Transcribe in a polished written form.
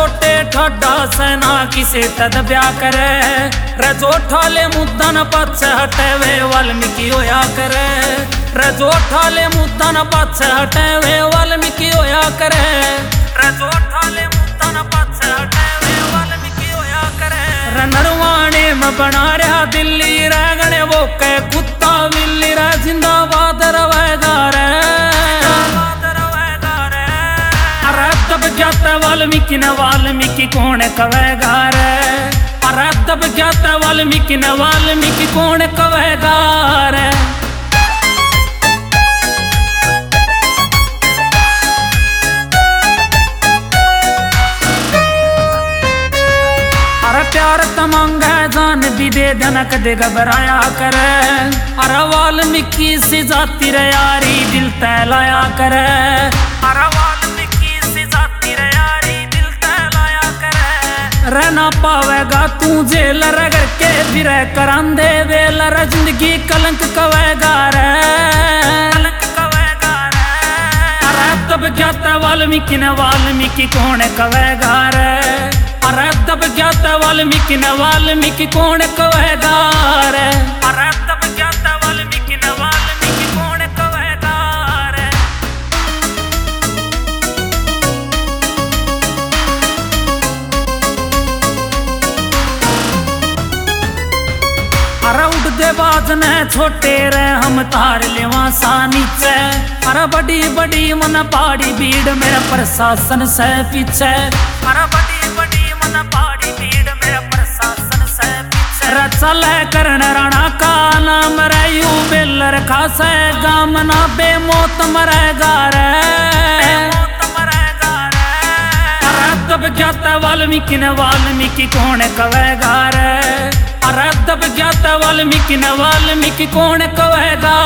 छोटे ठाडा सेना किसे तद ब्याह करे रजोठाले मुद्दा न पाछे हटेवे वाल्मीकि होया करे रजोठाले मुद्दा न पाछे हटेवे वाल्मीकि होया करे रजोठाले मुद्दा न पाछे हटेवे वाल्मीकि होया करे नरवाणे में बना रहा दिल्ली रगणे वो के कुत्ता बिल्ली रे जिंदाबाद रवेगा रे अरे तब जाता वाल्मीकि न वाल्मीकि कौन कवेगा रे अरे तब जाता वाल्मीकि न वाल्मीकि कौन कवेगा रे प्यार तमंग जान भी दे धनक दे घबराया करे अरे वाल्मीकि से जाती रे यारी दिल तैलाया करे अरे वाल्मीकि से जाती रे यारी दिल तैलाया करे रहना पावेगा तू जेल रगड़ के फिर करांदे वेल जिंदगी कलंक कवेगा रे कलंक कवेगा रे अरे तब जाता वाल्मीकि न वाल्मीकि कौन कवेगा रे अरे तब जाता वाल्मीकि न वाल्मीकि कौन कवेगा रे अरे तब जाता वाल्मीकि न वाल्मीकि कौन कवेगा रे अरे उड़दे बाजने छोटे रे हम तार लेवा सा नीचे अरे बड़ी बड़ी मन पहाड़ी भीड़ मेरा प्रशासन से पीछे अरे बड़ी पहाड़ी भीड़ मेरा प्रशासन से पीछे चल करण राणा का नाम रे यू बेलर खासे गाम ना बेमौत मरेगा रे अरे तब जाता वाल्मीकि न वाल्मीकि कौन कवेगा रे अरे तब जाता वाल्मीकि न वाल्मीकि कौन कवेगा